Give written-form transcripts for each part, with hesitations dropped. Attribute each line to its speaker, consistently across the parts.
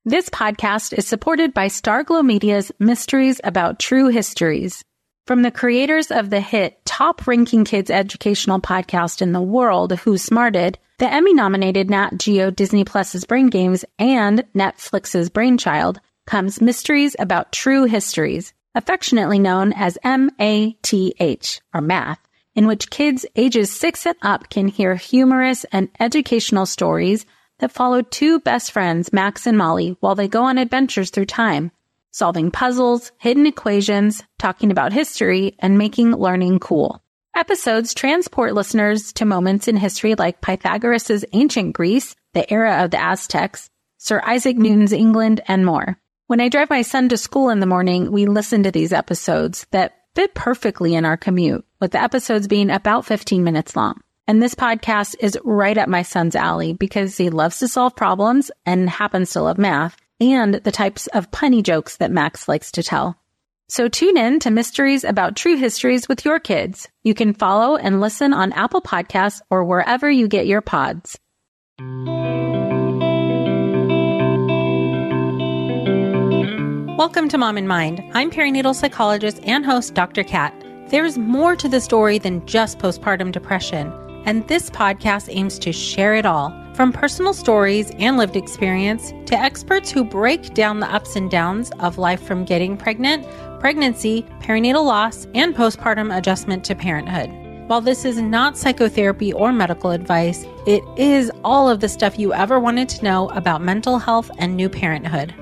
Speaker 1: This podcast is supported by Starglow Media's Mysteries About True Histories. From the creators of the hit top-ranking kids educational podcast in the world, Who Smarted, the Emmy-nominated Nat Geo Disney Plus's Brain Games, and Netflix's Brainchild, comes Mysteries About True Histories, affectionately known as MATH, or math, in which kids ages 6 and up can hear humorous and educational stories that follow two best friends, Max and Molly, while they go on adventures through time, solving puzzles, hidden equations, talking about history, and making learning cool. Episodes transport listeners to moments in history like Pythagoras' ancient Greece, the era of the Aztecs, Sir Isaac Newton's England, and more. When I drive my son to school in the morning, we listen to these episodes that fit perfectly in our commute, with the episodes being about 15 minutes long. And this podcast is right up my son's alley because he loves to solve problems and happens to love math and the types of punny jokes that Max likes to tell. So tune in to Mysteries About True Histories with your kids. You can follow and listen on Apple Podcasts or wherever you get your pods. Welcome to Mom in Mind. I'm perinatal psychologist and host Dr. Kat. There's more to the story than just postpartum depression, and this podcast aims to share it all, from personal stories and lived experience to experts who break down the ups and downs of life from getting pregnant, pregnancy, perinatal loss, and postpartum adjustment to parenthood. While this is not psychotherapy or medical advice, it is all of the stuff you ever wanted to know about mental health and new parenthood.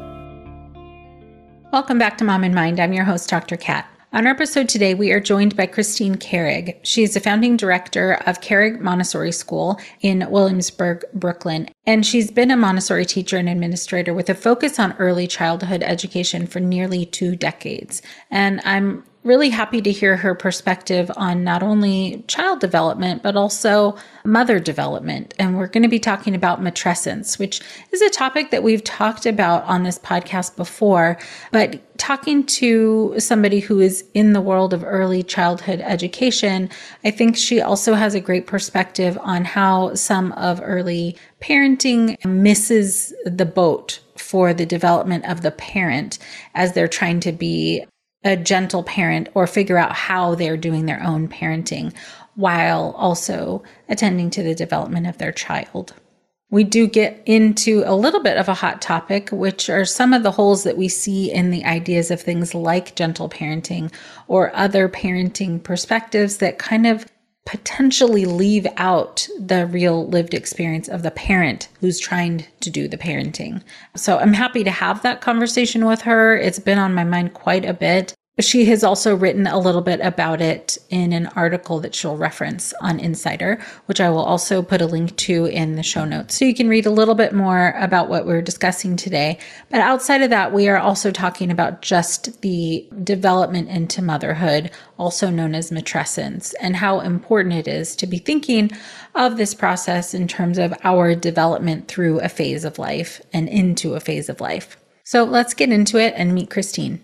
Speaker 1: Welcome back to Mom in Mind. I'm your host, Dr. Kat. On our episode today, we are joined by Christine Carrig. She is the founding director of Carrig Montessori School in Williamsburg, Brooklyn, and she's been a Montessori teacher and administrator with a focus on early childhood education for nearly 2 decades. And I'm really happy to hear her perspective on not only child development, but also mother development. And we're going to be talking about matrescence, which is a topic that we've talked about on this podcast before. But talking to somebody who is in the world of early childhood education, I think she also has a great perspective on how some of early parenting misses the boat for the development of the parent as they're trying to be a gentle parent or figure out how they're doing their own parenting while also attending to the development of their child. We do get into a little bit of a hot topic, which are some of the holes that we see in the ideas of things like gentle parenting or other parenting perspectives that kind of potentially leave out the real lived experience of the parent who's trying to do the parenting. So I'm happy to have that conversation with her. It's been on my mind quite a bit. She has also written a little bit about it in an article that she'll reference on Insider, which I will also put a link to in the show notes. So you can read a little bit more about what we're discussing today. But outside of that, we are also talking about just the development into motherhood, also known as matrescence, and how important it is to be thinking of this process in terms of our development through a phase of life and into a phase of life. So let's get into it and meet Christine.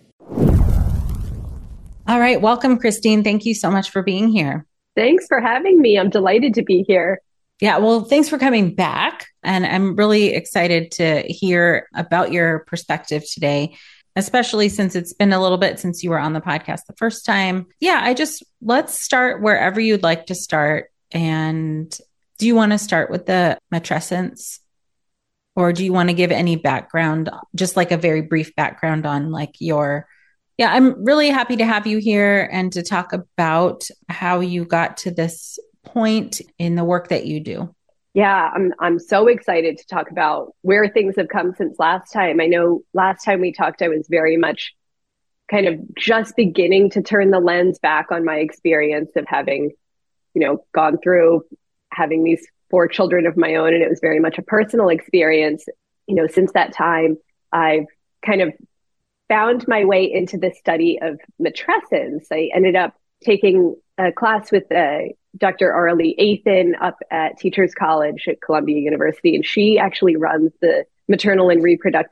Speaker 1: All right. Welcome, Christine. Thank you so much for being here.
Speaker 2: Thanks for having me. I'm delighted to be here.
Speaker 1: Yeah. Well, thanks for coming back. And I'm really excited to hear about your perspective today, especially since it's been a little bit since you were on the podcast the first time. Yeah. Let's start wherever you'd like to start. And do you want to start with the matrescence? Or do you want to give any background, just like a very brief background on like Yeah, I'm really happy to have you here and to talk about how you got to this point in the work that you do.
Speaker 2: Yeah, I'm so excited to talk about where things have come since last time. I know last time we talked, I was very much kind of just beginning to turn the lens back on my experience of having, gone through having these 4 children of my own. And it was very much a personal experience. Since that time, I've kind of found my way into the study of matrescence. I ended up taking a class with Dr. Arlie Athan up at Teachers College at Columbia University, and she actually runs the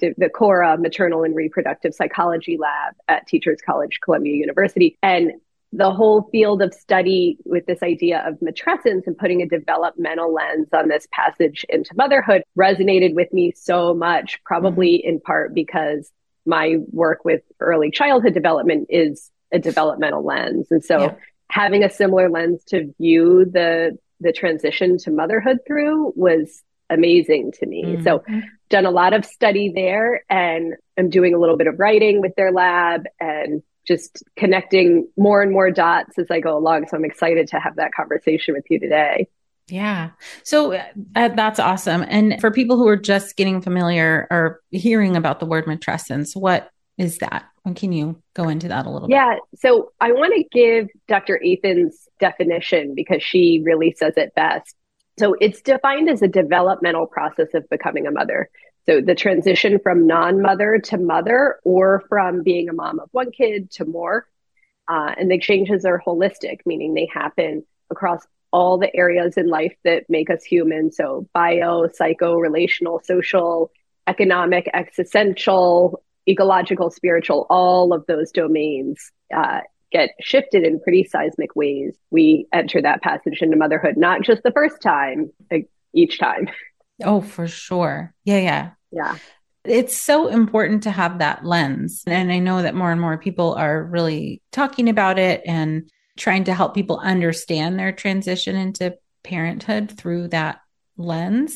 Speaker 2: Cora Maternal and Reproductive Psychology Lab at Teachers College, Columbia University. And the whole field of study with this idea of matrescence and putting a developmental lens on this passage into motherhood resonated with me so much, probably in part because my work with early childhood development is a developmental lens. And so having a similar lens to view the transition to motherhood through was amazing to me. So done a lot of study there, and I'm doing a little bit of writing with their lab and just connecting more and more dots as I go along. So I'm excited to have that conversation with you today.
Speaker 1: Yeah. So that's awesome. And for people who are just getting familiar or hearing about the word matrescence, what is that? And can you go into that a little bit?
Speaker 2: Yeah. So I want to give Dr. Ethan's definition because she really says it best. So it's defined as a developmental process of becoming a mother. So the transition from non-mother to mother, or from being a mom of one kid to more. And the changes are holistic, meaning they happen across all the areas in life that make us human. So bio, psycho, relational, social, economic, existential, ecological, spiritual, all of those domains get shifted in pretty seismic ways. We enter that passage into motherhood, not just the first time, each time.
Speaker 1: Oh, for sure. Yeah.
Speaker 2: Yeah.
Speaker 1: It's so important to have that lens. And I know that more and more people are really talking about it and trying to help people understand their transition into parenthood through that lens,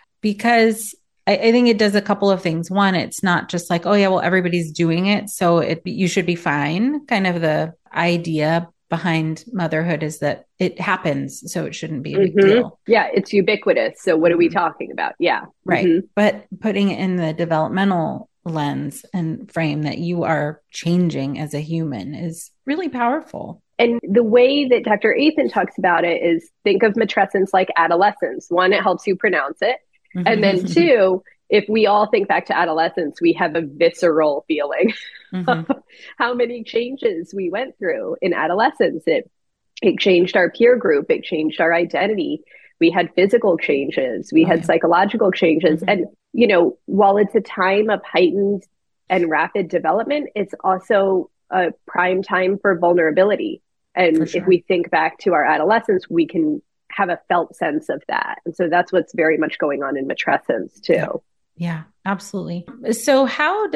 Speaker 1: because I think it does a couple of things. One, it's not just like, oh yeah, well, everybody's doing it, so you should be fine. Kind of the idea behind motherhood is that it happens, so it shouldn't be a big deal.
Speaker 2: Yeah, it's ubiquitous. So what are we talking about? Yeah.
Speaker 1: Right. But putting it in the developmental lens and frame that you are changing as a human is really powerful.
Speaker 2: And the way that Dr. Ethan talks about it is, think of matrescence like adolescence. One, it helps you pronounce it. And then two, if we all think back to adolescence, we have a visceral feeling of how many changes we went through in adolescence. It changed our peer group. It changed our identity. We had physical changes. We had psychological changes. And, you know, while it's a time of heightened and rapid development, it's also a prime time for vulnerability. And if we think back to our adolescence, we can have a felt sense of that. And so that's what's very much going on in matrescence too.
Speaker 1: Yeah, absolutely. So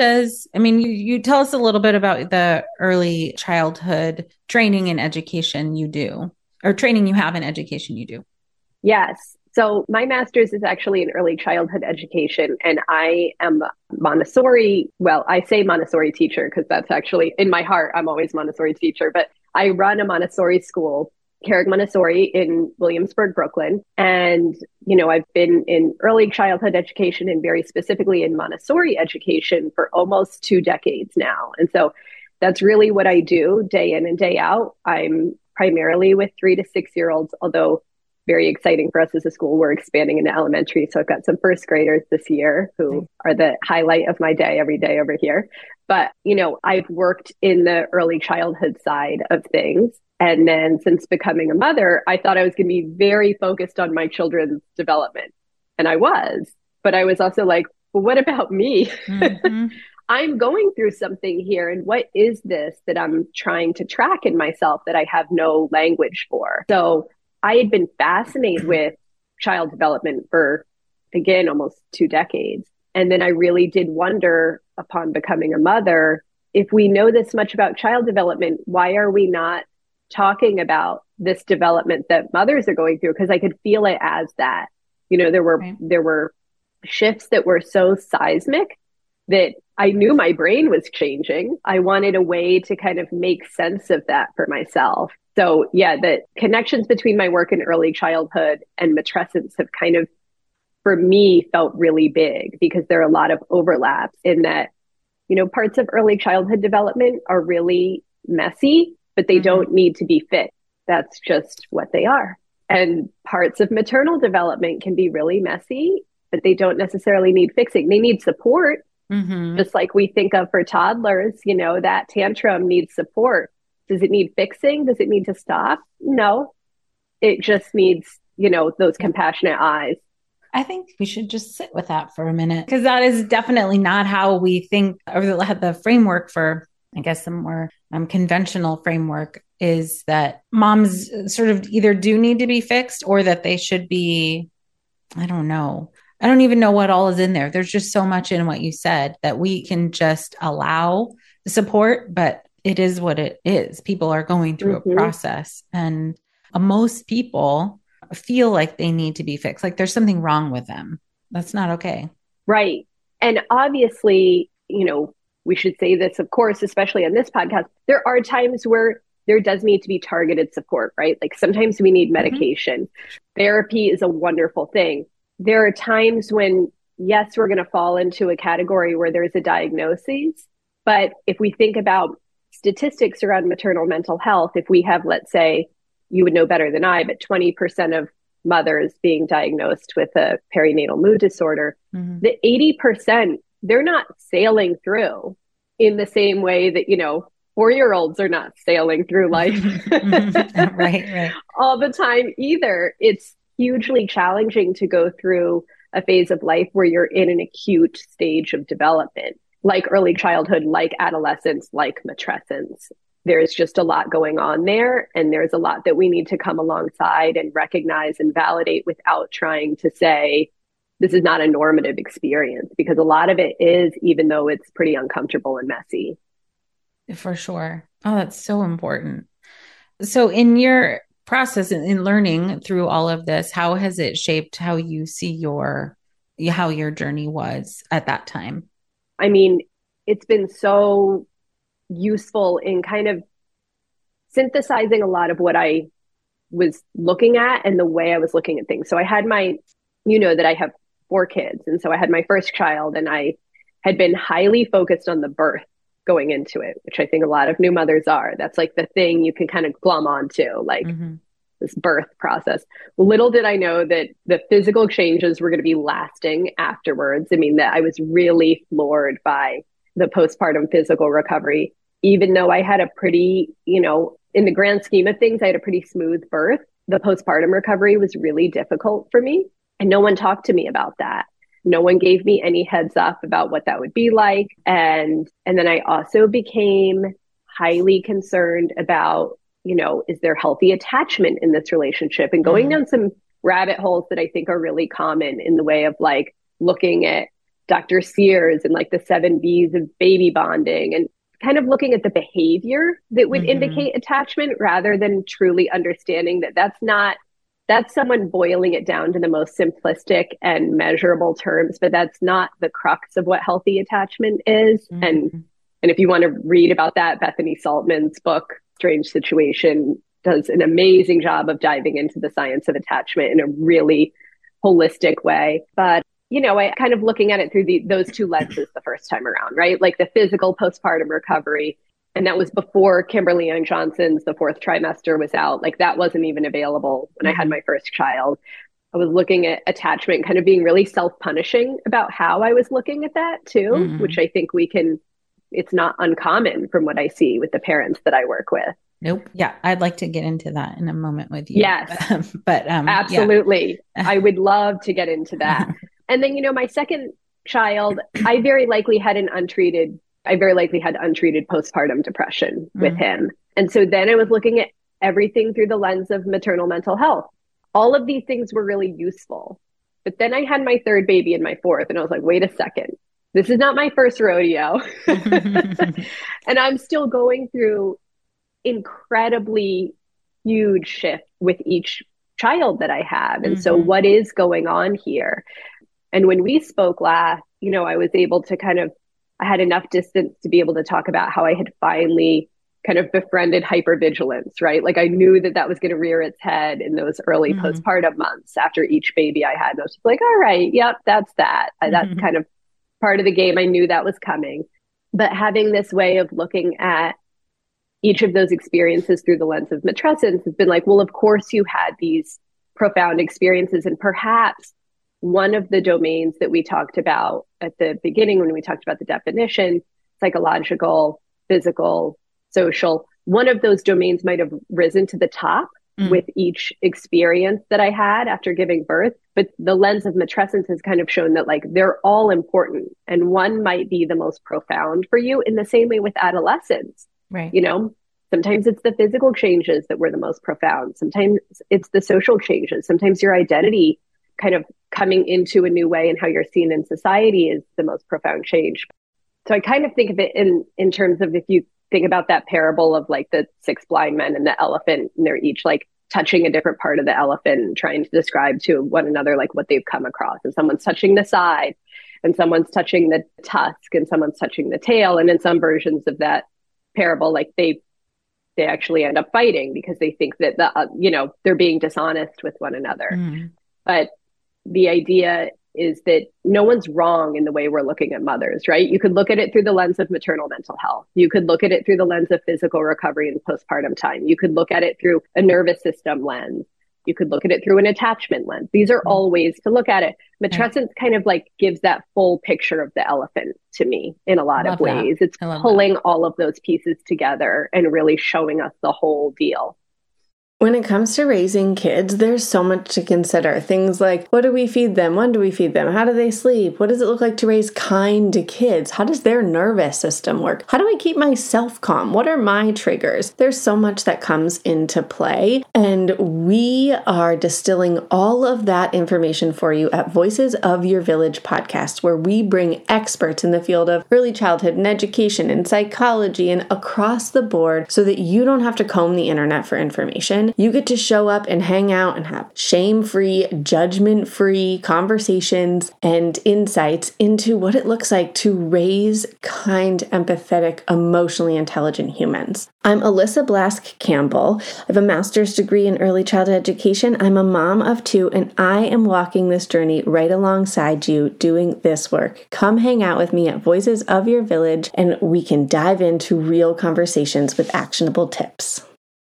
Speaker 1: you tell us a little bit about the early childhood training and education you do, or training you have in education you do.
Speaker 2: Yes. So my master's is actually in early childhood education, and I am Montessori. Well, I say Montessori teacher because that's actually in my heart. I'm always Montessori teacher, but I run a Montessori school, Carrig Montessori, in Williamsburg, Brooklyn. And, you know, I've been in early childhood education and very specifically in Montessori education for almost 2 decades now. And so that's really what I do day in and day out. I'm primarily with 3 to 6 year olds, although very exciting for us as a school. We're expanding into elementary. So I've got some first graders this year who are the highlight of my day every day over here. But, you know, I've worked in the early childhood side of things. And then since becoming a mother, I thought I was going to be very focused on my children's development. And I was, but I was also like, well, what about me? I'm going through something here. And what is this that I'm trying to track in myself that I have no language for? So I had been fascinated with child development for, again, almost 2 decades. And then I really did wonder, upon becoming a mother, if we know this much about child development, why are we not talking about this development that mothers are going through? Because I could feel it as that. You know, there were shifts that were so seismic that I knew my brain was changing. I wanted a way to kind of make sense of that for myself. So yeah, the connections between my work in early childhood and matrescence have kind of, for me, felt really big, because there are a lot of overlaps in that, you know, parts of early childhood development are really messy, but they don't need to be fixed. That's just what they are. And parts of maternal development can be really messy, but they don't necessarily need fixing. They need support. Just like we think of for toddlers, you know, that tantrum needs support. Does it need fixing? Does it need to stop? No, it just needs, you know, those compassionate eyes.
Speaker 1: I think we should just sit with that for a minute, because that is definitely not how we think, or the framework for I guess the more conventional framework is that moms sort of either do need to be fixed or that they should be, I don't know. I don't even know what all is in there. There's just so much in what you said that we can just allow the support, but it is what it is. People are going through a process, and most people feel like they need to be fixed, like there's something wrong with them. That's not okay.
Speaker 2: Right. And obviously, we should say this, of course, especially on this podcast, there are times where there does need to be targeted support, right? Like sometimes we need medication. Therapy is a wonderful thing. There are times when, yes, we're going to fall into a category where there's a diagnosis. But if we think about statistics around maternal mental health, if we have, let's say, you would know better than I, but 20% of mothers being diagnosed with a perinatal mood disorder, the 80%, they're not sailing through in the same way that, 4-year-olds are not sailing through life
Speaker 1: right.
Speaker 2: all the time either. It's hugely challenging to go through a phase of life where you're in an acute stage of development, like early childhood, like adolescence, like matrescence. There's just a lot going on there. And there's a lot that we need to come alongside and recognize and validate without trying to say, this is not a normative experience, because a lot of it is, even though it's pretty uncomfortable and messy.
Speaker 1: For sure. Oh, that's so important. So in your process in learning through all of this, how has it shaped how you see how your journey was at that time?
Speaker 2: I mean, it's been so useful in kind of synthesizing a lot of what I was looking at and the way I was looking at things. So I had that I have 4 kids. And so I had my first child, and I had been highly focused on the birth going into it, which I think a lot of new mothers are. That's like the thing you can kind of glom onto, like this birth process. Little did I know that the physical changes were going to be lasting afterwards. I mean, that I was really floored by the postpartum physical recovery, even though I had a pretty, in the grand scheme of things, I had a pretty smooth birth. The postpartum recovery was really difficult for me. And no one talked to me about that. No one gave me any heads up about what that would be like. And then I also became highly concerned about, is there healthy attachment in this relationship? And going down some rabbit holes that I think are really common in the way of like looking at Dr. Sears and like the 7 B's of baby bonding, and kind of looking at the behavior that would indicate attachment, rather than truly understanding that that's someone boiling it down to the most simplistic and measurable terms, but that's not the crux of what healthy attachment is. And if you want to read about that, Bethany Saltman's book, Strange Situation, does an amazing job of diving into the science of attachment in a really holistic way. But, I kind of looking at it through those 2 lenses the first time around, right? Like the physical postpartum recovery. And that was before Kimberly Young Johnson's The Fourth Trimester was out. Like that wasn't even available when I had my first child. I was looking at attachment, kind of being really self-punishing about how I was looking at that too, which I think it's not uncommon from what I see with the parents that I work with.
Speaker 1: Nope. Yeah. I'd like to get into that in a moment with you.
Speaker 2: Yes.
Speaker 1: But
Speaker 2: absolutely. Yeah. I would love to get into that. And then, my second child, I very likely had untreated postpartum depression with him. And so then I was looking at everything through the lens of maternal mental health. All of these things were really useful. But then I had my 3rd baby and my 4th, and I was like, wait a second, this is not my first rodeo. And I'm still going through incredibly huge shift with each child that I have. And so what is going on here? And when we spoke last, I was able to I had enough distance to be able to talk about how I had finally kind of befriended hypervigilance, right? Like I knew that was going to rear its head in those early postpartum months after each baby I had. And I was just like, all right, yep, that's that. That's kind of part of the game. I knew that was coming. But having this way of looking at each of those experiences through the lens of matrescence has been like, well, of course you had these profound experiences. And perhaps one of the domains that we talked about at the beginning when we talked about the definition, psychological, physical, social, one of those domains might have risen to the top with each experience that I had after giving birth. But the lens of matrescence has kind of shown that like they're all important, and one might be the most profound for you, in the same way with adolescence.
Speaker 1: Right.
Speaker 2: You know, sometimes it's the physical changes that were the most profound. Sometimes it's the social changes. Sometimes your identity kind of coming into a new way and how you're seen in society is the most profound change. So I kind of think of it in terms of, if you think about that parable of like the six blind men and the elephant, and they're each like touching a different part of the elephant and trying to describe to one another like what they've come across. And someone's touching the side, and someone's touching the tusk, and someone's touching the tail. And in some versions of that parable, like they actually end up fighting because they think that they're being dishonest with one another. But the idea is that no one's wrong in the way we're looking at mothers, right? You could look at it through the lens of maternal mental health. You could look at it through the lens of physical recovery and postpartum time. You could look at it through a nervous system lens. You could look at it through an attachment lens. These are all ways to look at it. Matrescence kind of like gives that full picture of the elephant to me in a lot of ways. It's pulling all of those pieces together and really showing us the whole deal.
Speaker 3: When it comes to raising kids, there's so much to consider. Things like, what do we feed them? When do we feed them? How do they sleep? What does it look like to raise kind kids? How does their nervous system work? How do I keep myself calm? What are my triggers? There's so much that comes into play, and we are distilling all of that information for you at Voices of Your Village podcast, where we bring experts in the field of early childhood and education and psychology and across the board so that you don't have to comb the internet for information. You get to show up and hang out and have shame-free, judgment-free conversations and insights into what it looks like to raise kind, empathetic, emotionally intelligent humans. I'm Alyssa Blask Campbell. I have a master's degree in early childhood education. I'm a mom of two, and I am walking this journey right alongside you doing this work. Come hang out with me at Voices of Your Village, and we can dive into real conversations with actionable tips.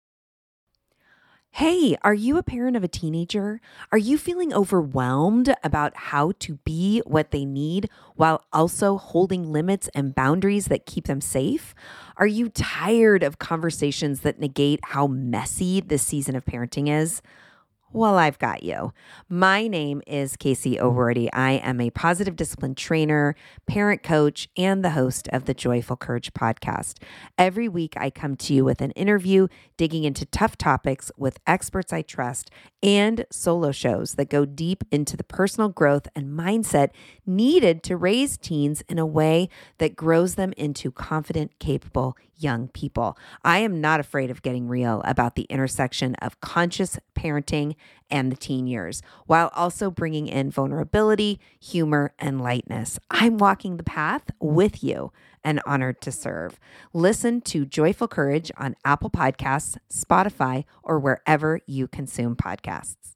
Speaker 4: Hey, are you a parent of a teenager? Are you feeling overwhelmed about how to be what they need while also holding limits and boundaries that keep them safe? Are you tired of conversations that negate how messy this season of parenting is? Well, I've got you. My name is Casey O'Rourke. I am a positive discipline trainer, parent coach, and the host of the Joyful Courage podcast. Every week, I come to you with an interview digging into tough topics with experts I trust and solo shows that go deep into the personal growth and mindset needed to raise teens in a way that grows them into confident, capable young people. I am not afraid of getting real about the intersection of conscious parenting and the teen years, while also bringing in vulnerability, humor, and lightness. I'm walking the path with you and honored to serve. Listen to Joyful Courage on Apple Podcasts, Spotify, or wherever you consume podcasts.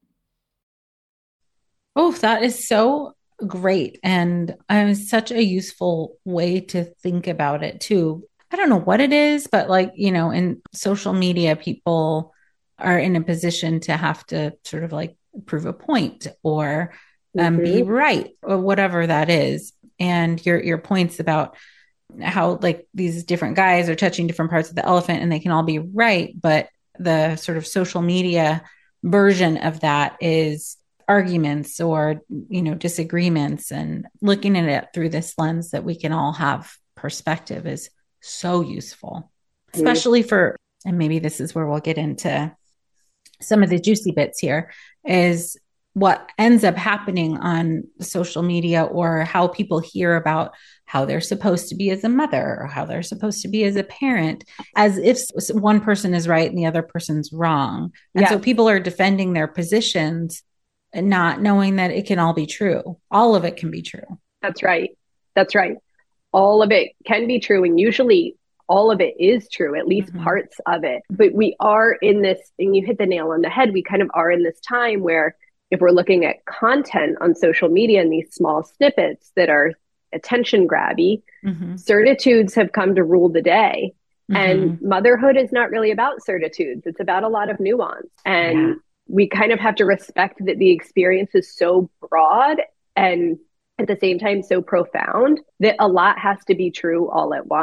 Speaker 1: Oh, that is so great. And such a useful way to think about it too. I don't know what it is, but like, in social media, people are in a position to have to sort of like prove a point or be right or whatever that is. And your points about how like these different guys are touching different parts of the elephant and they can all be right. But the sort of social media version of that is arguments or, disagreements, and looking at it through this lens that we can all have perspective is so useful, especially for, and maybe this is where we'll get into some of the juicy bits here, is what ends up happening on social media or how people hear about how they're supposed to be as a mother or how they're supposed to be as a parent, as if one person is right and the other person's wrong. And so people are defending their positions and not knowing that it can all be true. All of it can be true.
Speaker 2: That's right. That's right. All of it can be true. And usually all of it is true, at least parts of it. But we are in this, and you hit the nail on the head, we kind of are in this time where if we're looking at content on social media and these small snippets that are attention grabby, certitudes have come to rule the day. And motherhood is not really about certitudes. It's about a lot of nuance. And we kind of have to respect that the experience is so broad and at the same time so profound that a lot has to be true all at once.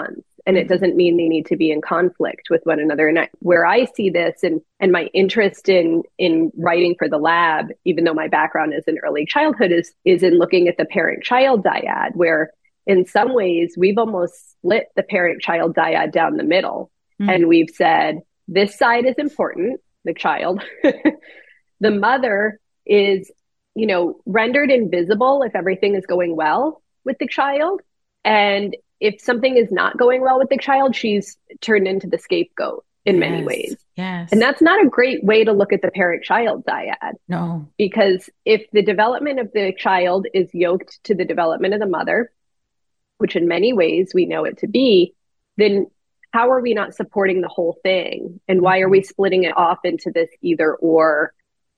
Speaker 2: And it doesn't mean they need to be in conflict with one another. And where I see this and my interest in writing for the lab, even though my background is in early childhood, is in looking at the parent-child dyad, where in some ways we've almost split the parent-child dyad down the middle. And we've said, this side is important, the child. The mother is, rendered invisible if everything is going well with the child. And if something is not going well with the child, she's turned into the scapegoat in many ways.
Speaker 1: Yes.
Speaker 2: And that's not a great way to look at the parent-child dyad.
Speaker 1: No.
Speaker 2: Because if the development of the child is yoked to the development of the mother, which in many ways we know it to be, then how are we not supporting the whole thing? And why are we splitting it off into this either or,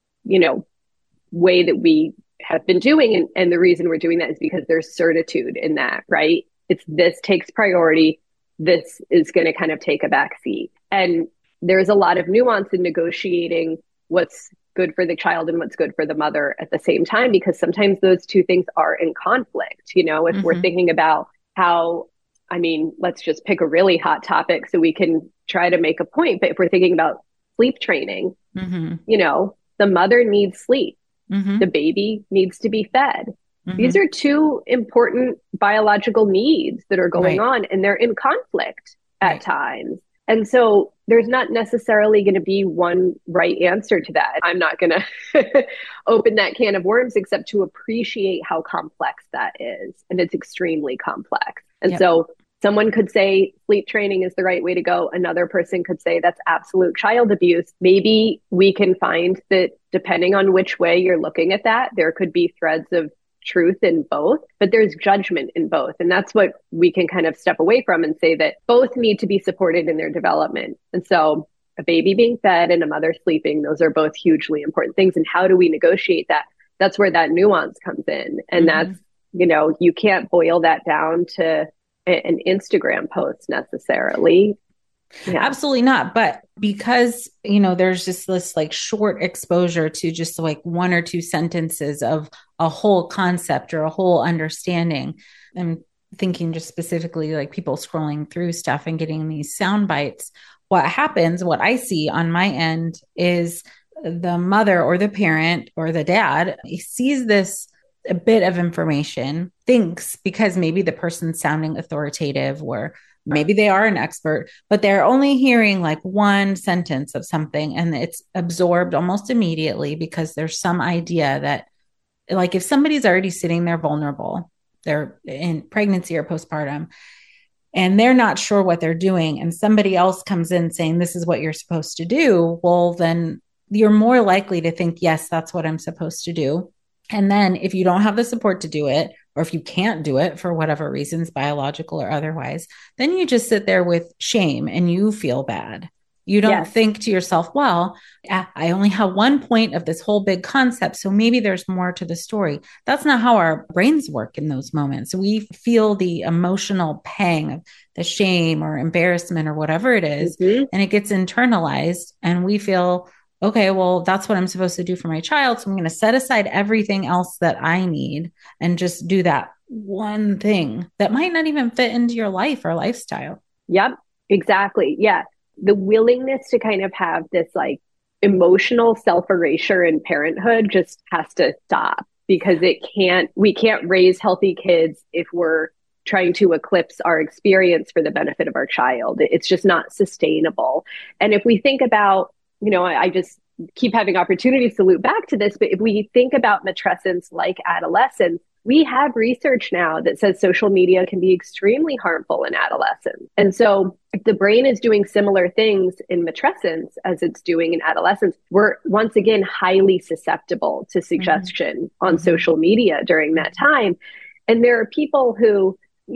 Speaker 2: way that we have been doing? And the reason we're doing that is because there's certitude in that, right? It's this takes priority. This is going to kind of take a back seat. And there's a lot of nuance in negotiating what's good for the child and what's good for the mother at the same time, because sometimes those two things are in conflict. If we're thinking about how, let's just pick a really hot topic so we can try to make a point. But if we're thinking about sleep training, the mother needs sleep. The baby needs to be fed. These are two important biological needs that are going on, and they're in conflict at times. And so there's not necessarily going to be one right answer to that. I'm not going to open that can of worms, except to appreciate how complex that is. And it's extremely complex. And so someone could say sleep training is the right way to go. Another person could say that's absolute child abuse. Maybe we can find that depending on which way you're looking at that, there could be threads of truth in both, but there's judgment in both. And that's what we can kind of step away from and say that both need to be supported in their development. And so a baby being fed and a mother sleeping, those are both hugely important things. And how do we negotiate that? That's where that nuance comes in. And that's, you can't boil that down to an Instagram post necessarily.
Speaker 1: Yeah. Absolutely not. But because, there's just this like short exposure to just like one or two sentences of a whole concept or a whole understanding. I'm thinking just specifically like people scrolling through stuff and getting these sound bites. What happens, what I see on my end is the mother or the parent or the dad sees this a bit of information, thinks because maybe the person's sounding authoritative or maybe they are an expert, but they're only hearing like one sentence of something and it's absorbed almost immediately because there's some idea that like if somebody's already sitting there vulnerable, they're in pregnancy or postpartum, and they're not sure what they're doing, and somebody else comes in saying, this is what you're supposed to do, well, then you're more likely to think, yes, that's what I'm supposed to do. And then if you don't have the support to do it, or if you can't do it for whatever reasons, biological or otherwise, then you just sit there with shame and you feel bad. You don't think to yourself, well, I only have one point of this whole big concept, so maybe there's more to the story. That's not how our brains work in those moments. We feel the emotional pang of the shame or embarrassment or whatever it is, and it gets internalized and we feel, okay, well, that's what I'm supposed to do for my child. So I'm going to set aside everything else that I need and just do that one thing that might not even fit into your life or lifestyle.
Speaker 2: Yep, exactly. Yeah. The willingness to kind of have this like emotional self-erasure in parenthood just has to stop, because we can't raise healthy kids if we're trying to eclipse our experience for the benefit of our child. It's just not sustainable. And if we think about, I just keep having opportunities to loop back to this, but if we think about matrescence like adolescence, we have research now that says social media can be extremely harmful in adolescence. And so if the brain is doing similar things in matrescence as it's doing in adolescence, we're once again highly susceptible to suggestion on social media during that time. And there are people who,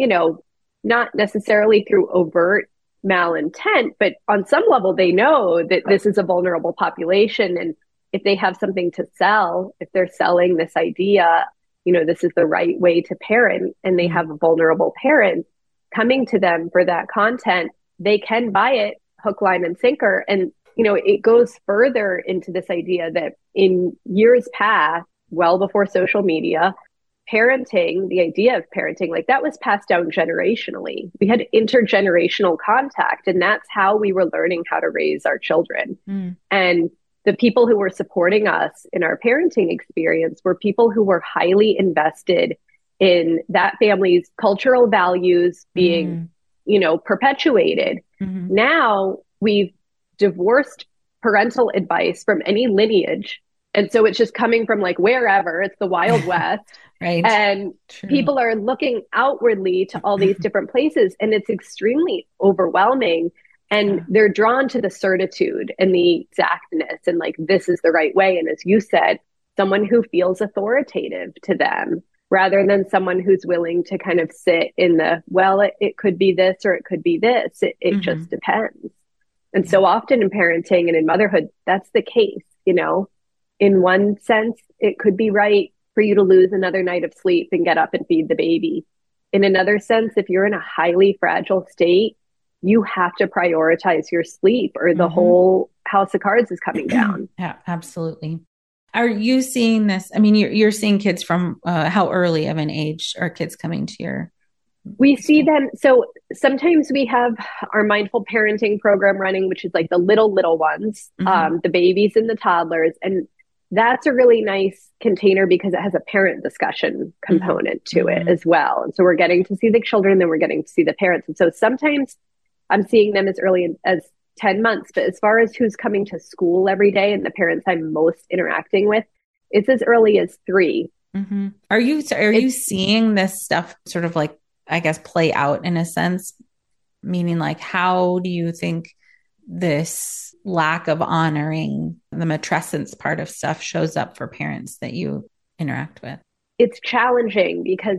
Speaker 2: not necessarily through overt malintent, but on some level, they know that this is a vulnerable population. And if they have something to sell, if they're selling this idea, this is the right way to parent, and they have a vulnerable parent coming to them for that content, they can buy it hook, line, and sinker. And, it goes further into this idea that in years past, well before social media, parenting, the idea of parenting, like that was passed down generationally. We had intergenerational contact, and that's how we were learning how to raise our children. And the people who were supporting us in our parenting experience were people who were highly invested in that family's cultural values being, perpetuated. Now we've divorced parental advice from any lineage. And so it's just coming from like wherever, it's the Wild West.
Speaker 1: Right.
Speaker 2: And people are looking outwardly to all these different places, and it's extremely overwhelming. And they're drawn to the certitude and the exactness and like, this is the right way. And as you said, someone who feels authoritative to them rather than someone who's willing to kind of sit in the, well, it could be this or it could be this. It just depends. And so often in parenting and in motherhood, that's the case. In one sense, it could be right for you to lose another night of sleep and get up and feed the baby. In another sense, if you're in a highly fragile state, you have to prioritize your sleep or the whole house of cards is coming down.
Speaker 1: Yeah, absolutely. Are you seeing this? I mean, you're seeing kids from how early of an age are kids coming to your?
Speaker 2: We see them. So sometimes we have our mindful parenting program running, which is like the little ones, the babies and the toddlers. And that's a really nice container because it has a parent discussion component to it as well. And so we're getting to see the children, then we're getting to see the parents. And so sometimes I'm seeing them as early as 10 months, but as far as who's coming to school every day and the parents I'm most interacting with, it's as early as 3.
Speaker 1: Are you seeing this stuff sort of like, I guess, play out in a sense? Meaning like, how do you think this lack of honoring the matrescence part of stuff shows up for parents that you interact with?
Speaker 2: It's challenging because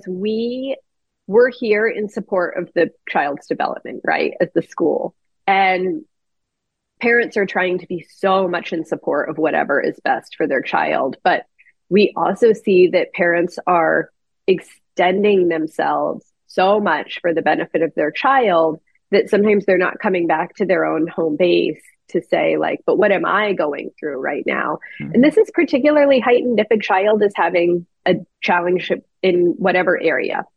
Speaker 2: we're here in support of the child's development, right? As the school. And parents are trying to be so much in support of whatever is best for their child. But we also see that parents are extending themselves so much for the benefit of their child that sometimes they're not coming back to their own home base to say like, but what am I going through right now? And this is particularly heightened if a child is having a challenge in whatever area.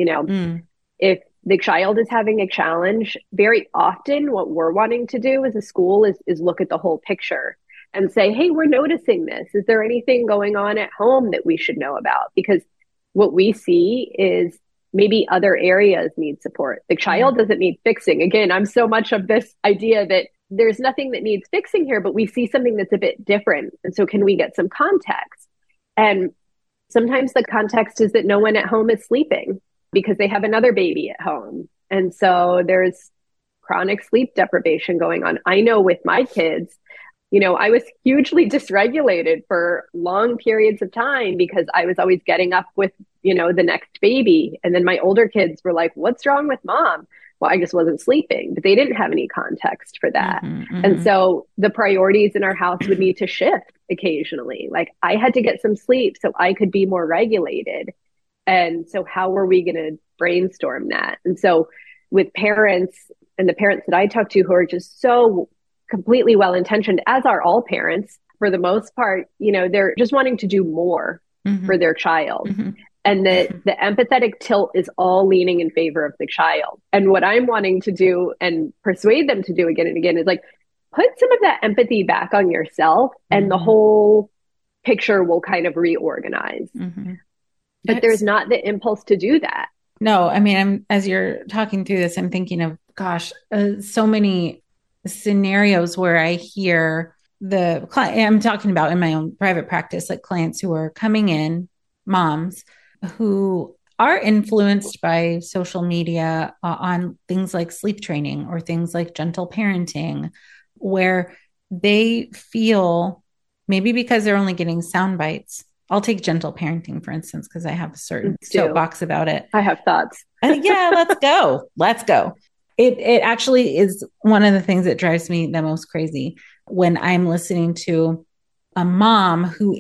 Speaker 2: If the child is having a challenge, very often what we're wanting to do as a school is look at the whole picture and say, hey, we're noticing this. Is there anything going on at home that we should know about? Because what we see is maybe other areas need support. The child doesn't need fixing. Again, I'm so much of this idea that there's nothing that needs fixing here, but we see something that's a bit different. And so can we get some context? And sometimes the context is that no one at home is sleeping because they have another baby at home. And so there's chronic sleep deprivation going on. I know with my kids, I was hugely dysregulated for long periods of time because I was always getting up with, the next baby. And then my older kids were like, what's wrong with mom? Well, I just wasn't sleeping, but they didn't have any context for that. And so the priorities in our house would need to shift occasionally. Like I had to get some sleep so I could be more regulated. And so how were we going to brainstorm that? And so with parents and the parents that I talk to who are just so completely well-intentioned, as are all parents for the most part, they're just wanting to do more for their child. And the empathetic tilt is all leaning in favor of the child. And what I'm wanting to do and persuade them to do again and again is like, put some of that empathy back on yourself and the whole picture will kind of reorganize. But there's not the impulse to do that.
Speaker 1: No, I mean, as you're talking through this, I'm thinking of, so many scenarios where I hear the client, I'm talking about in my own private practice, like clients who are coming in, moms who are influenced by social media on things like sleep training or things like gentle parenting, where they feel maybe because they're only getting sound bites. I'll take gentle parenting, for instance, because I have a certain soapbox about it.
Speaker 2: I have thoughts.
Speaker 1: Yeah, let's go. Let's go. It actually is one of the things that drives me the most crazy when I'm listening to a mom who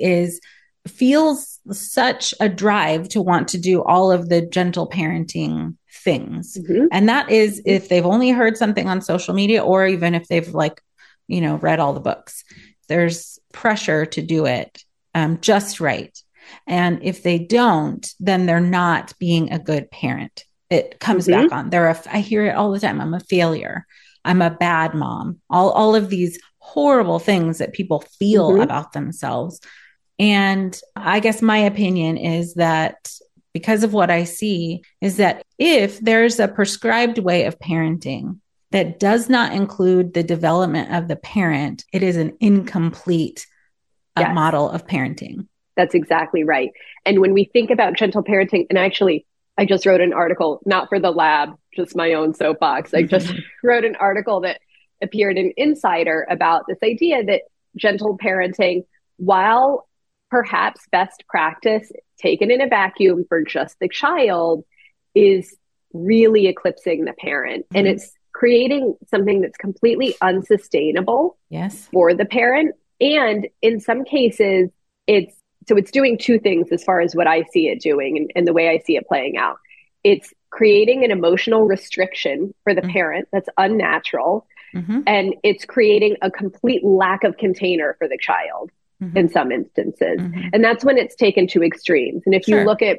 Speaker 1: feels such a drive to want to do all of the gentle parenting things. And that is if they've only heard something on social media or even if they've read all the books. There's pressure to do it just right. And if they don't, then they're not being a good parent. It comes back on. I hear it all the time. I'm a failure. I'm a bad mom. All of these horrible things that people feel about themselves. And I guess my opinion is that because of what I see is that if there's a prescribed way of parenting that does not include the development of the parent, it is an incomplete model of parenting.
Speaker 2: That's exactly right. And when we think about gentle parenting, and actually, I just wrote an article, not for the lab, just my own soapbox. I just wrote an article that appeared in Insider about this idea that gentle parenting, while perhaps best practice taken in a vacuum for just the child, is really eclipsing the parent. And it's creating something that's completely unsustainable for the parent. And in some cases, it's doing two things as far as what I see it doing and the way I see it playing out. It's creating an emotional restriction for the parent that's unnatural. And it's creating a complete lack of container for the child in some instances. And that's when it's taken to extremes. And if you look at,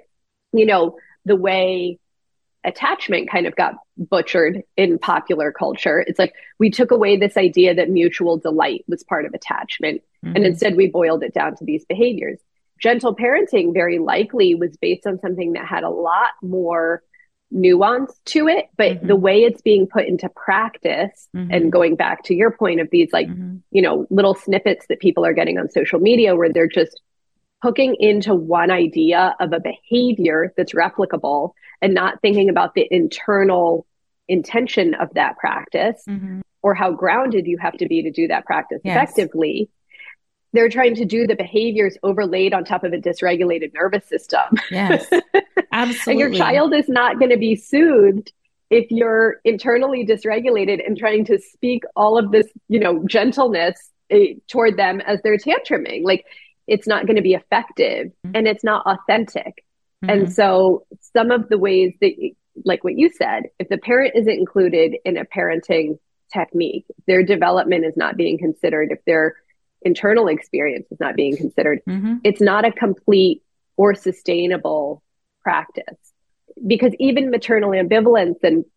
Speaker 2: the way attachment kind of got butchered in popular culture, it's like we took away this idea that mutual delight was part of attachment. And instead we boiled it down to these behaviors. Gentle parenting very likely was based on something that had a lot more nuance to it, but the way it's being put into practice and going back to your point of these little snippets that people are getting on social media where they're just hooking into one idea of a behavior that's replicable and not thinking about the internal intention of that practice or how grounded you have to be to do that practice effectively. They're trying to do the behaviors overlaid on top of a dysregulated nervous system.
Speaker 1: Yes, absolutely.
Speaker 2: And your child is not going to be soothed if you're internally dysregulated and trying to speak all of this, gentleness toward them as they're tantruming. Like, it's not going to be effective and it's not authentic. And so some of the ways that, like what you said, if the parent isn't included in a parenting technique, their development is not being considered, if their internal experience is not being considered, it's not a complete or sustainable practice. Because even maternal ambivalence, and,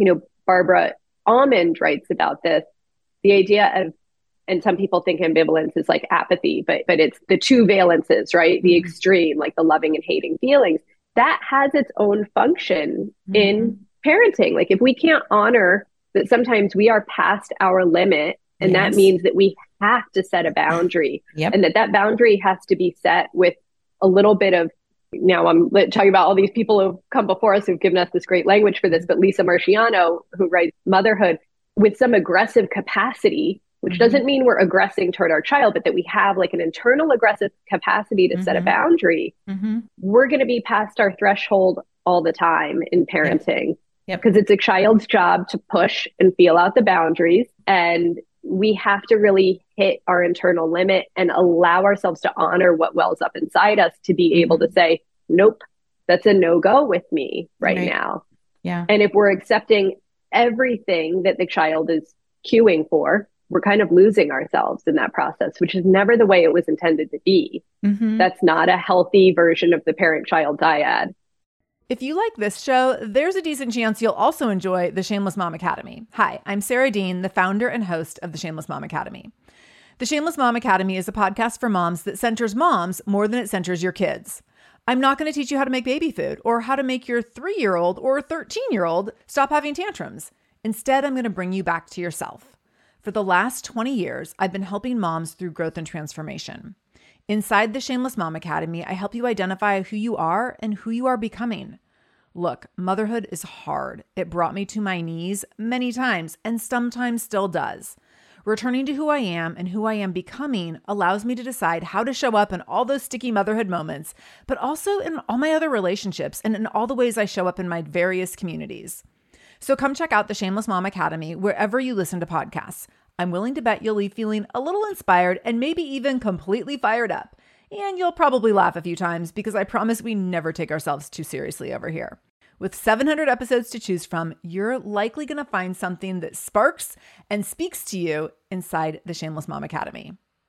Speaker 2: Barbara Almond writes about this, the idea of, and some people think ambivalence is like apathy, but it's the two valences, right? The extreme, like the loving and hating feelings, that has its own function in parenting. Like, if we can't honor that sometimes we are past our limit, and that means that we have to set a boundary, and that boundary has to be set with a little bit of, now I'm talking about all these people who've come before us who've given us this great language for this, but Lisa Marchiano, who writes Motherhood, with some aggressive capacity, which doesn't mean we're aggressing toward our child, but that we have like an internal aggressive capacity to set a boundary, we're going to be past our threshold all the time in parenting, because it's a child's job to push and feel out the boundaries. And we have to really hit our internal limit and allow ourselves to honor what wells up inside us to be able to say, nope, that's a no-go with me right now. And if we're accepting everything that the child is cueing for, we're kind of losing ourselves in that process, which is never the way it was intended to be. That's not a healthy version of the parent-child dyad.
Speaker 5: If you like this show, there's a decent chance you'll also enjoy the Shameless Mom Academy. Hi, I'm Sarah Dean, the founder and host of the Shameless Mom Academy. The Shameless Mom Academy is a podcast for moms that centers moms more than it centers your kids. I'm not going to teach you how to make baby food or how to make your 3-year-old or 13-year-old stop having tantrums. Instead, I'm going to bring you back to yourself. For the last 20 years, I've been helping moms through growth and transformation. Inside the Shameless Mom Academy, I help you identify who you are and who you are becoming. Look, motherhood is hard. It brought me to my knees many times and sometimes still does. Returning to who I am and who I am becoming allows me to decide how to show up in all those sticky motherhood moments, but also in all my other relationships and in all the ways I show up in my various communities. So come check out the Shameless Mom Academy wherever you listen to podcasts. I'm willing to bet you'll leave feeling a little inspired and maybe even completely fired up. And you'll probably laugh a few times because I promise we never take ourselves too seriously over here. With 700 episodes to choose from, you're likely going to find something that sparks and speaks to you inside the Shameless Mom Academy.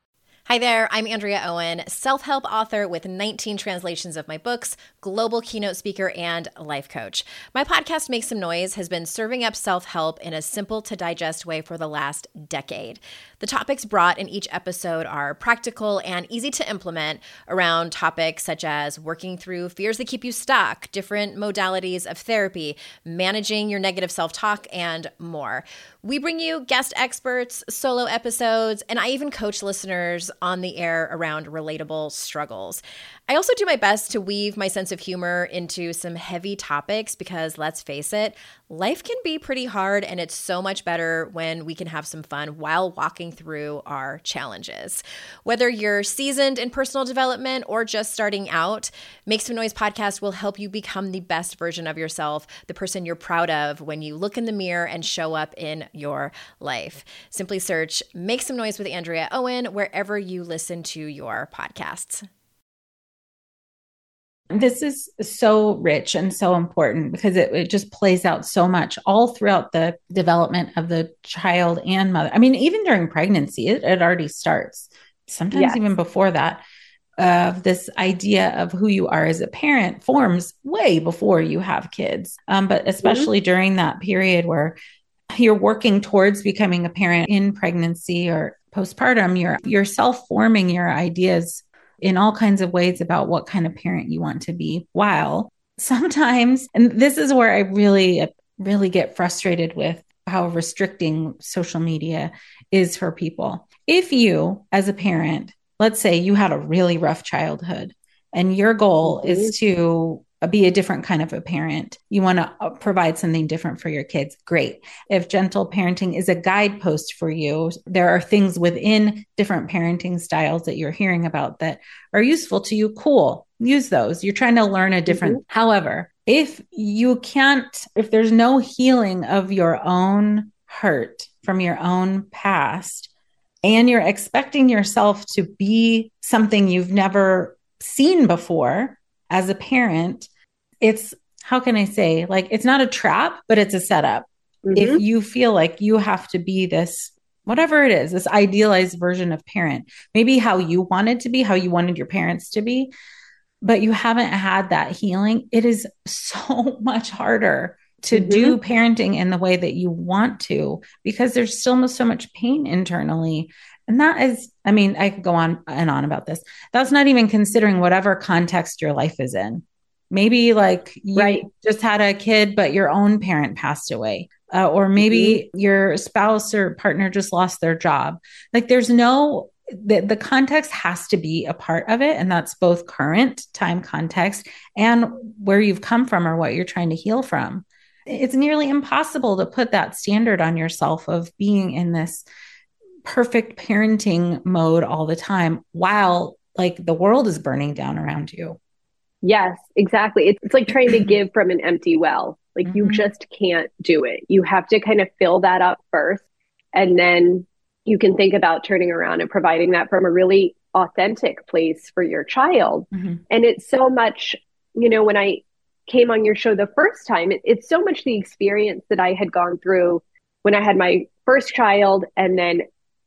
Speaker 6: Hi there, I'm Andrea Owen, self-help author with 19 translations of my books, global keynote speaker, and life coach. My podcast, Make Some Noise, has been serving up self-help in a simple-to-digest way for the last decade. The topics brought in each episode are practical and easy to implement around topics such as working through fears that keep you stuck, different modalities of therapy, managing your negative self-talk, and more. We bring you guest experts, solo episodes, and I even coach listeners on the air around relatable struggles. I also do my best to weave my sense of humor into some heavy topics because, let's face it, life can be pretty hard, and it's so much better when we can have some fun while walking through our challenges. Whether you're seasoned in personal development or just starting out, Make Some Noise podcast will help you become the best version of yourself, the person you're proud of when you look in the mirror and show up in your life. Simply search Make Some Noise with Andrea Owen wherever you listen to your podcasts.
Speaker 1: This is so rich and so important because it just plays out so much all throughout the development of the child and mother. I mean, even during pregnancy, it already starts. Sometimes even before that, this idea of who you are as a parent forms way before you have kids. But especially during that period where you're working towards becoming a parent in pregnancy or postpartum, you're self-forming your ideas in all kinds of ways about what kind of parent you want to be. While sometimes, and this is where I really, really get frustrated with how restricting social media is for people. If you, as a parent, let's say you had a really rough childhood and your goal is to be a different kind of a parent. You want to provide something different for your kids. Great. If gentle parenting is a guidepost for you, there are things within different parenting styles that you're hearing about that are useful to you. Cool. Use those. You're trying to learn a different. However, if there's no healing of your own hurt from your own past, and you're expecting yourself to be something you've never seen before as a parent, it's, how can I say, like, it's not a trap, but it's a setup. If you feel like you have to be this, whatever it is, this idealized version of parent, maybe how you wanted to be, how you wanted your parents to be, but you haven't had that healing, it is so much harder to do parenting in the way that you want to, because there's still so much pain internally. And that is, I mean, I could go on and on about this. That's not even considering whatever context your life is in. Maybe like you just had a kid, but your own parent passed away. Or maybe your spouse or partner just lost their job. Like there's the context has to be a part of it. And that's both current time context and where you've come from or what you're trying to heal from. It's nearly impossible to put that standard on yourself of being in this perfect parenting mode all the time while like the world is burning down around you.
Speaker 2: Yes, exactly. It's like trying to give from an empty well. Like you just can't do it. You have to kind of fill that up first. And then you can think about turning around and providing that from a really authentic place for your child. And it's so much, when I came on your show the first time, it's so much the experience that I had gone through when I had my first child. And then,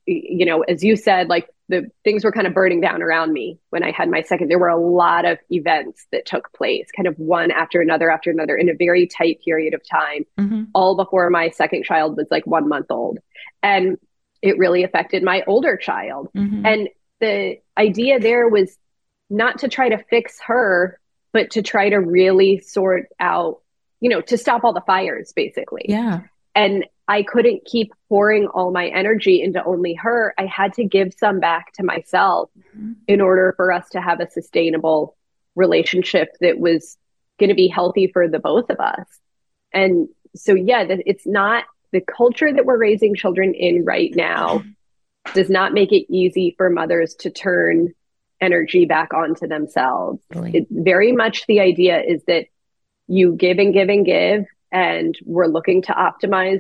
Speaker 2: as you said, like the things were kind of burning down around me when I had my second. There were a lot of events that took place, kind of one after another in a very tight period of time, all before my second child was like 1 month old. And it really affected my older child. And the idea there was not to try to fix her, but to try to really sort out, to stop all the fires, basically.
Speaker 1: Yeah.
Speaker 2: And I couldn't keep pouring all my energy into only her. I had to give some back to myself in order for us to have a sustainable relationship that was going to be healthy for the both of us. And so, it's not the culture that we're raising children in right now does not make it easy for mothers to turn energy back onto themselves. It's very much the idea is that you give and give and give, and we're looking to optimize,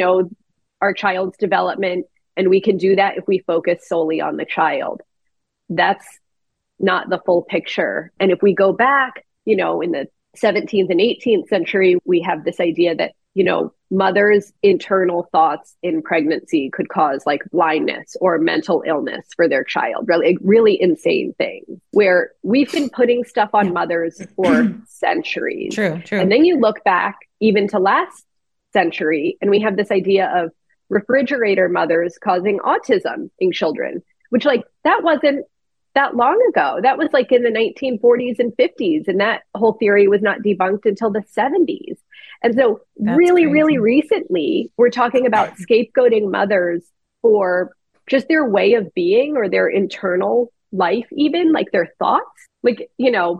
Speaker 2: our child's development. And we can do that if we focus solely on the child. That's not the full picture. And if we go back, in the 17th and 18th century, we have this idea that, mothers' internal thoughts in pregnancy could cause like blindness or mental illness for their child, really insane things where we've been putting stuff on mothers for centuries.
Speaker 1: True.
Speaker 2: And then you look back even to last century, and we have this idea of refrigerator mothers causing autism in children, which like that wasn't that long ago. That was like in the 1940s and 50s. And that whole theory was not debunked until the 70s. And so really recently, we're talking about scapegoating mothers for just their way of being or their internal life, even like their thoughts, like,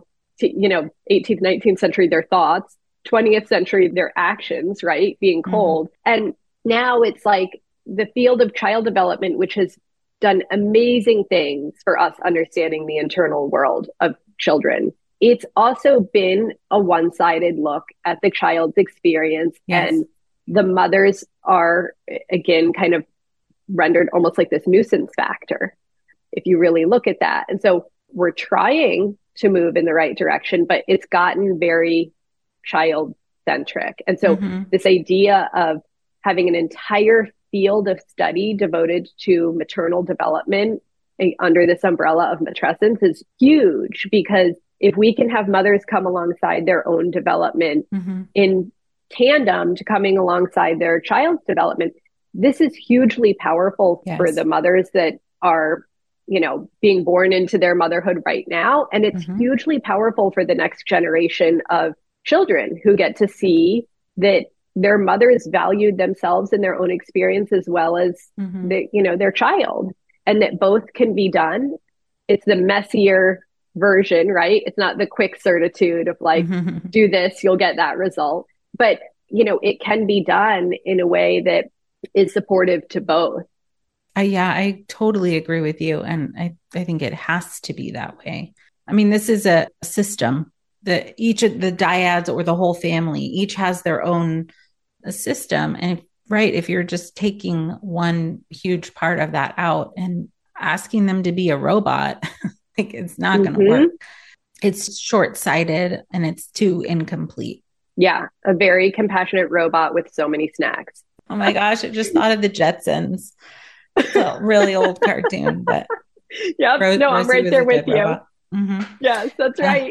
Speaker 2: 18th, 19th century, their thoughts, 20th century, their actions, right? Being cold. And now it's like the field of child development, which has done amazing things for us understanding the internal world of children. It's also been a one-sided look at the child's experience.
Speaker 1: Yes.
Speaker 2: And the mothers are, again, kind of rendered almost like this nuisance factor, if you really look at that. And so we're trying to move in the right direction, but it's gotten very child-centric. And so this idea of having an entire field of study devoted to maternal development under this umbrella of matrescence is huge, because if we can have mothers come alongside their own development in tandem to coming alongside their child's development, this is hugely powerful for the mothers that are, being born into their motherhood right now. And it's hugely powerful for the next generation of children who get to see that their mothers valued themselves and their own experience as well as their child, and that both can be done. It's the messier version, right? It's not the quick certitude of like, do this, you'll get that result. But, it can be done in a way that is supportive to both.
Speaker 1: I totally agree with you. And I think it has to be that way. I mean, this is a system that each of the dyads or the whole family, each has their own system. And if you're just taking one huge part of that out and asking them to be a robot, like it's not going to work. It's short-sighted and it's too incomplete.
Speaker 2: Yeah. A very compassionate robot with so many snacks.
Speaker 1: Oh my gosh. I just thought of the Jetsons. It's a really old cartoon, but
Speaker 2: I'm right there with you. Yes, that's right.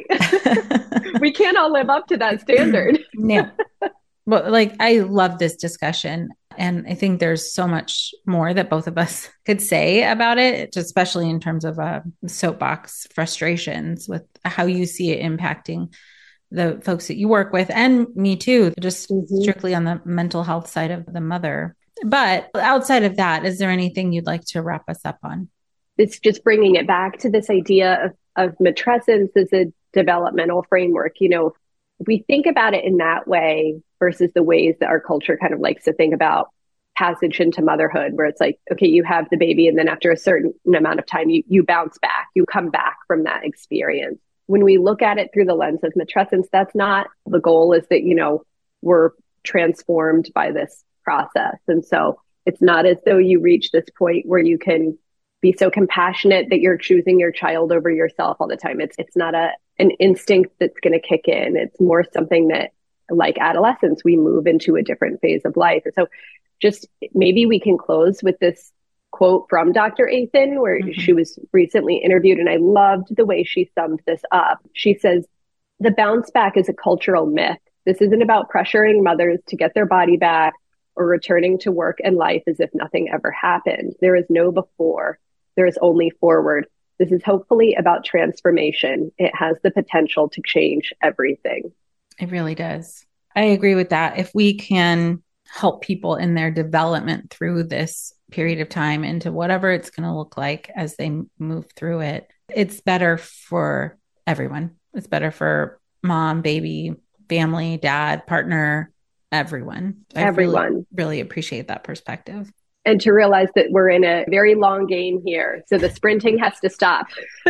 Speaker 2: We can't all live up to that standard.
Speaker 1: No. But I love this discussion. And I think there's so much more that both of us could say about it, especially in terms of soapbox frustrations with how you see it impacting the folks that you work with, and me too, just strictly on the mental health side of the mother. But outside of that, is there anything you'd like to wrap us up on?
Speaker 2: It's just bringing it back to this idea of matrescence as a developmental framework. We think about it in that way versus the ways that our culture kind of likes to think about passage into motherhood, where it's like, okay, you have the baby, and then after a certain amount of time, you bounce back, you come back from that experience. When we look at it through the lens of matrescence, that's not the goal. Is that, we're transformed by this process. And so it's not as though you reach this point where you can be so compassionate that you're choosing your child over yourself all the time. It's not an instinct that's going to kick in. It's more something that, like adolescence, we move into a different phase of life. And so just maybe we can close with this quote from Dr. Athan, where she was recently interviewed, and I loved the way she summed this up. She says, "The bounce back is a cultural myth. This isn't about pressuring mothers to get their body back or returning to work and life as if nothing ever happened. There is no before. There is only forward. This is hopefully about transformation. It has the potential to change everything."
Speaker 1: It really does. I agree with that. If we can help people in their development through this period of time into whatever it's going to look like as they move through it, it's better for everyone. It's better for mom, baby, family, dad, partner, everyone. I really appreciate that perspective.
Speaker 2: And to realize that we're in a very long game here. So the sprinting has to stop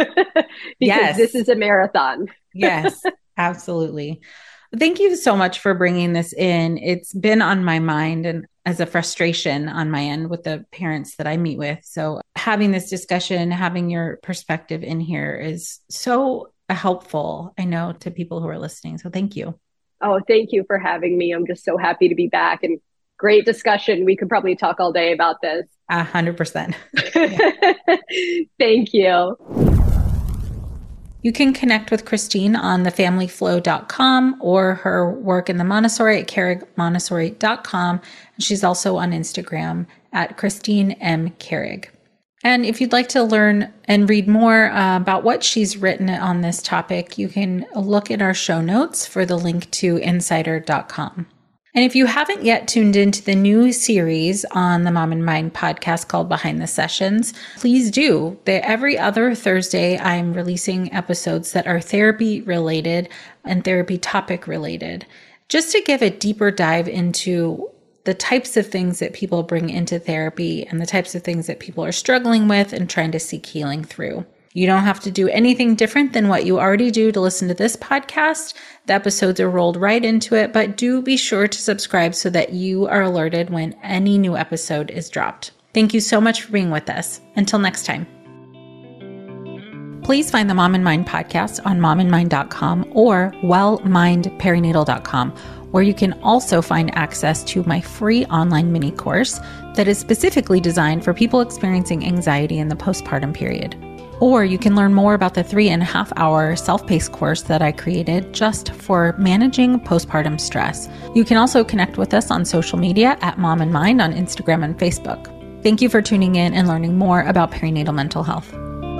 Speaker 2: because this is a marathon.
Speaker 1: Yes, absolutely. Thank you so much for bringing this in. It's been on my mind and as a frustration on my end with the parents that I meet with. So having this discussion, having your perspective in here is so helpful, I know, to people who are listening. So thank you.
Speaker 2: Oh, thank you for having me. I'm just so happy to be back, and great discussion. We could probably talk all day about this.
Speaker 1: 100%.
Speaker 2: Thank you.
Speaker 1: You can connect with Christine on thefamilyflow.com or her work in the Montessori at carrigmontessori.com. And she's also on Instagram at Christine M. Carrig. And if you'd like to learn and read more about what she's written on this topic, you can look in our show notes for the link to insider.com. And if you haven't yet tuned into the new series on the Mom and Mind podcast called Behind the Sessions, please do. Every other Thursday, I'm releasing episodes that are therapy related and therapy topic related, just to give a deeper dive into the types of things that people bring into therapy and the types of things that people are struggling with and trying to seek healing through. You don't have to do anything different than what you already do to listen to this podcast. The episodes are rolled right into it, but do be sure to subscribe so that you are alerted when any new episode is dropped. Thank you so much for being with us. Until next time. Please find the Mom and Mind podcast on momandmind.com or wellmindperinatal.com, where you can also find access to my free online mini course that is specifically designed for people experiencing anxiety in the postpartum period. Or you can learn more about the 3.5-hour self-paced course that I created just for managing postpartum stress. You can also connect with us on social media at Mom and Mind on Instagram and Facebook. Thank you for tuning in and learning more about perinatal mental health.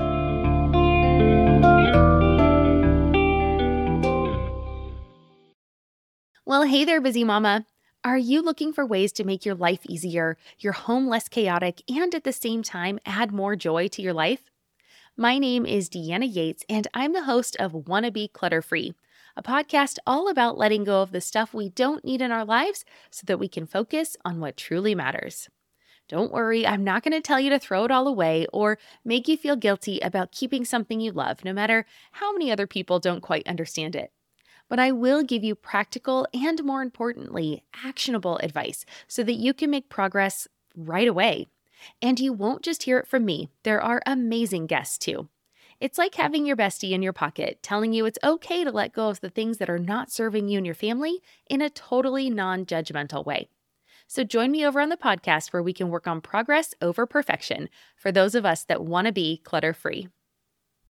Speaker 7: Well, hey there, busy mama. Are you looking for ways to make your life easier, your home less chaotic, and at the same time add more joy to your life? My name is Deanna Yates, and I'm the host of Wanna Be Clutter-Free, a podcast all about letting go of the stuff we don't need in our lives so that we can focus on what truly matters. Don't worry, I'm not going to tell you to throw it all away or make you feel guilty about keeping something you love, no matter how many other people don't quite understand it. But I will give you practical and, more importantly, actionable advice so that you can make progress right away. And you won't just hear it from me. There are amazing guests too. It's like having your bestie in your pocket telling you it's okay to let go of the things that are not serving you and your family in a totally non-judgmental way. So join me over on the podcast where we can work on progress over perfection for those of us that want to be clutter-free.